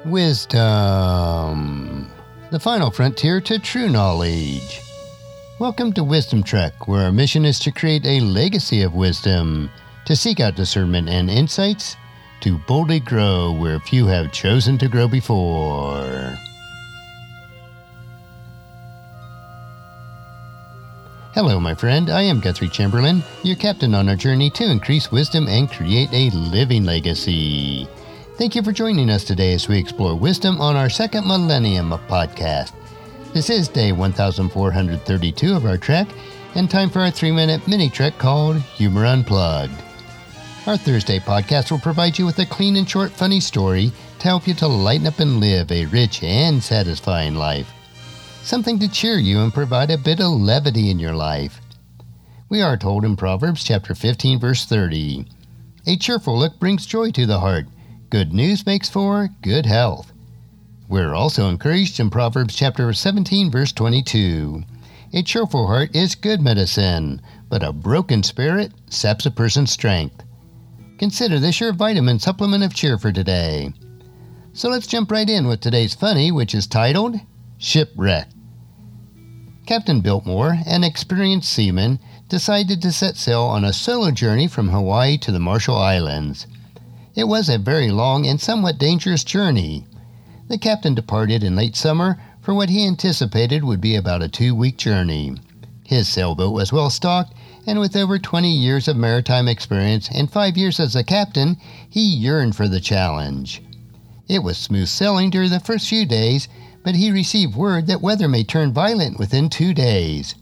Wisdom, the final frontier to true knowledge. Welcome to Wisdom Trek, where our mission is to create a legacy of wisdom, to seek out discernment and insights, to boldly grow where few have chosen to grow before. Hello, my friend. I am Guthrie Chamberlain, your captain on our journey to increase wisdom and create a living legacy. Thank you for joining us today as we explore wisdom on our second millennium of podcast. This is day 1432 of our trek, and time for our 3-minute mini trek called Humor Unplugged. Our Thursday podcast will provide you with a clean and short funny story to help you to lighten up and live a rich and satisfying life. Something to cheer you and provide a bit of levity in your life. We are told in Proverbs chapter 15 verse 30, "A cheerful look brings joy to the heart. Good news makes for good health." We're also encouraged in Proverbs chapter 17 verse 22. "A cheerful heart is good medicine, but a broken spirit saps a person's strength." Consider this your vitamin supplement of cheer for today. So let's jump right in with today's funny, which is titled Shipwreck. Captain Biltmore, an experienced seaman, decided to set sail on a solo journey from Hawaii to the Marshall Islands. It was a very long and somewhat dangerous journey. The captain departed in late summer for what he anticipated would be about a 2-week journey. His sailboat was well stocked, and with over 20 years of maritime experience and 5 years as a captain, he yearned for the challenge. It was smooth sailing during the first few days, but he received word that weather may turn violent within 2 days.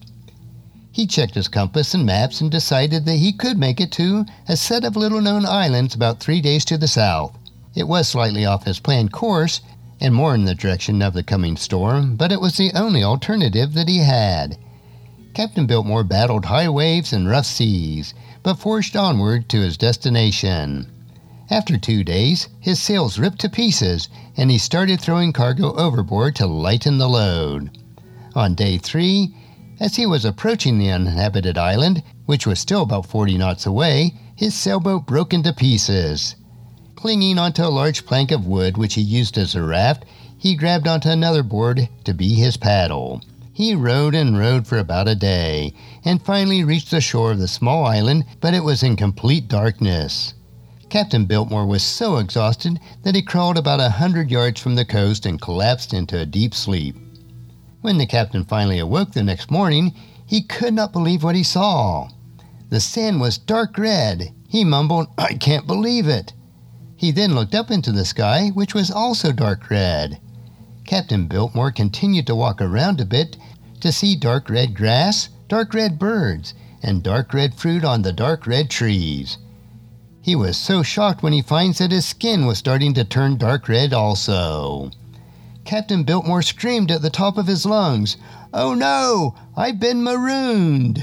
He checked his compass and maps and decided that he could make it to a set of little-known islands about 3 days to the south. It was slightly off his planned course and more in the direction of the coming storm, but it was the only alternative that he had. Captain Biltmore battled high waves and rough seas, but forged onward to his destination. After 2 days, his sails ripped to pieces, and he started throwing cargo overboard to lighten the load. On day 3, as he was approaching the uninhabited island, which was still about 40 knots away, his sailboat broke into pieces. Clinging onto a large plank of wood which he used as a raft, he grabbed onto another board to be his paddle. He rowed and rowed for about a day, and finally reached the shore of the small island, but it was in complete darkness. Captain Biltmore was so exhausted that he crawled about 100 yards from the coast and collapsed into a deep sleep. When the captain finally awoke the next morning, he could not believe what he saw. The sand was dark red. He mumbled, "I can't believe it." He then looked up into the sky, which was also dark red. Captain Biltmore continued to walk around a bit to see dark red grass, dark red birds, and dark red fruit on the dark red trees. He was so shocked when he finds that his skin was starting to turn dark red also. Captain Biltmore screamed at the top of his lungs, "Oh no, I've been marooned!"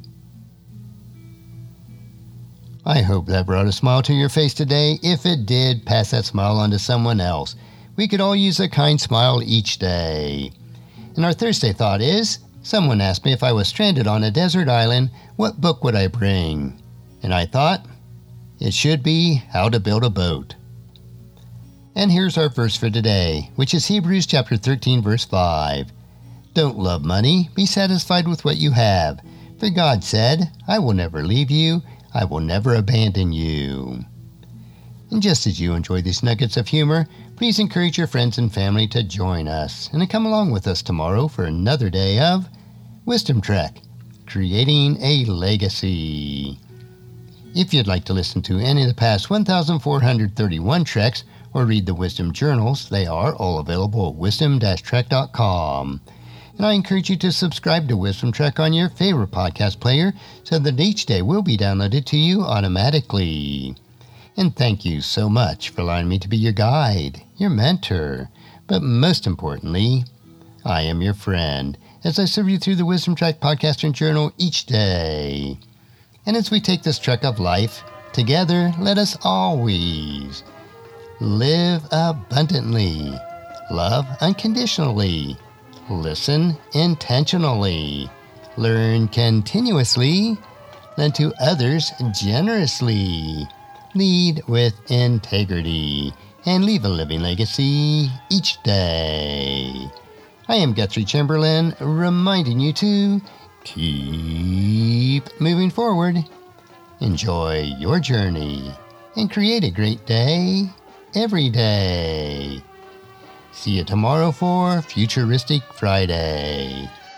I hope that brought a smile to your face today. If it did, pass that smile on to someone else. We could all use a kind smile each day. And our Thursday thought is, someone asked me if I was stranded on a desert island, what book would I bring? And I thought, it should be How to Build a Boat. And here's our verse for today, which is Hebrews chapter 13, verse 5. "Don't love money, be satisfied with what you have. For God said, I will never leave you, I will never abandon you." And just as you enjoy these nuggets of humor, please encourage your friends and family to join us and to come along with us tomorrow for another day of Wisdom Trek, creating a legacy. If you'd like to listen to any of the past 1,431 treks or read the Wisdom Journals, they are all available at wisdom-trek.com. And I encourage you to subscribe to Wisdom Trek on your favorite podcast player so that each day will be downloaded to you automatically. And thank you so much for allowing me to be your guide, your mentor, but most importantly, I am your friend as I serve you through the Wisdom Trek podcast and journal each day. And as we take this trek of life, together let us always live abundantly, love unconditionally, listen intentionally, learn continuously, lend to others generously, lead with integrity, and leave a living legacy each day. I am Guthrie Chamberlain, reminding you to keep moving forward, enjoy your journey, and create a great day every day. See you tomorrow for Futuristic Friday.